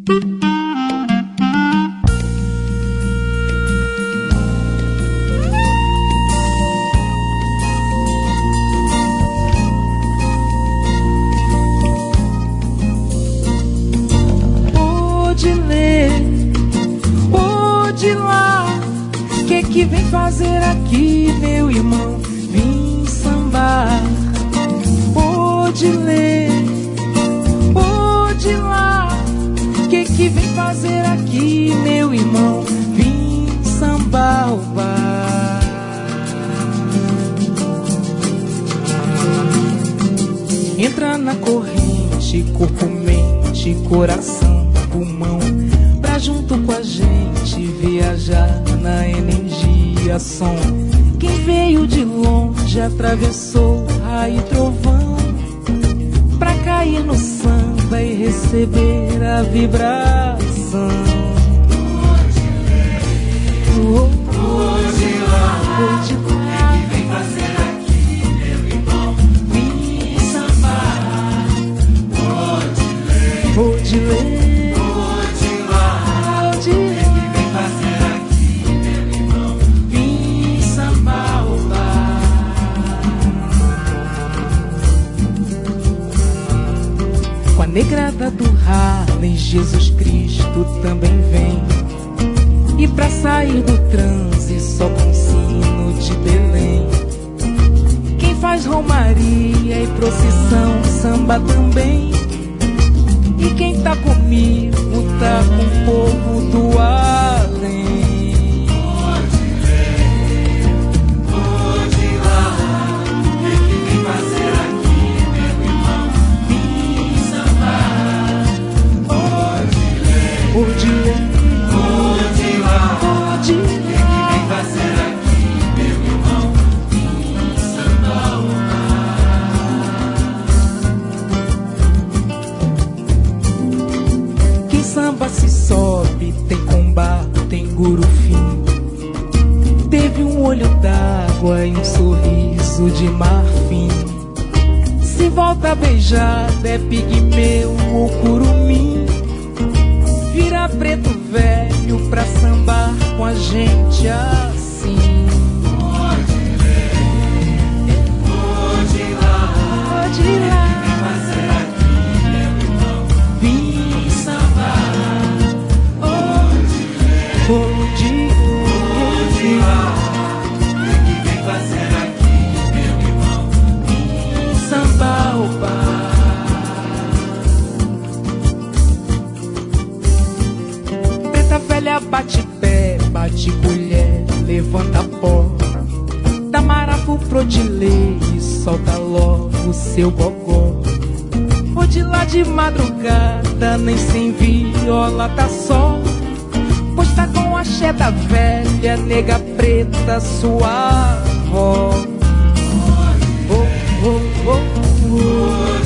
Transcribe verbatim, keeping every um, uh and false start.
Pode ler, pode lá, que que vem fazer aqui, meu irmão? Vim sambar. Pode ler, pode lá, que que vem fazer aqui, meu irmão? Vim sambar o bar. Entra na corrente, corpo, mente, coração, pulmão, pra junto com a gente viajar na energia som. Quem veio de longe atravessou raio e trovão pra cair no samba e receber a vibração. Oh, Pode lá, pode o que vem fazer aqui, meu irmão? Vim sambar. Pode ler, pode ler, pode lá, pode o que vem fazer aqui, meu irmão? vir sambar o bar. Com a negrada do Harlem, Jesus Cristo também vem. E pra sair do transe só com sino de Belém. Quem faz romaria e procissão, samba também. E quem tá comigo tá com o povo do além. Pode lá, o que vem fazer aqui, meu irmão? Vim sambar. Pode ler, Pode ler, pode lá, pode o que vem fazer aqui, meu irmão? Vim sambar o Quem samba se sobe, tem combate, tem gurufim. Teve um olho d'água e um sorriso de marfim. Se volta beijada é pigmeu ou curumim. Vira preto velho pra sambar com a gente assim. Pode lá, Pode ir lá, vem fazer aqui, meu irmão? vir sambar. Pode, Pode pode lá, o que vem fazer aqui, meu irmão? sambar o bar. Preta velha bate pé, bate colher, levanta pó. Dá marafu pro delay e solta logo seu gogó. Pode lá de madrugada, nem sem viola tá só. Pois tá com a axé da velha, nega preta, sua avó. Oh, oh, oh, oh.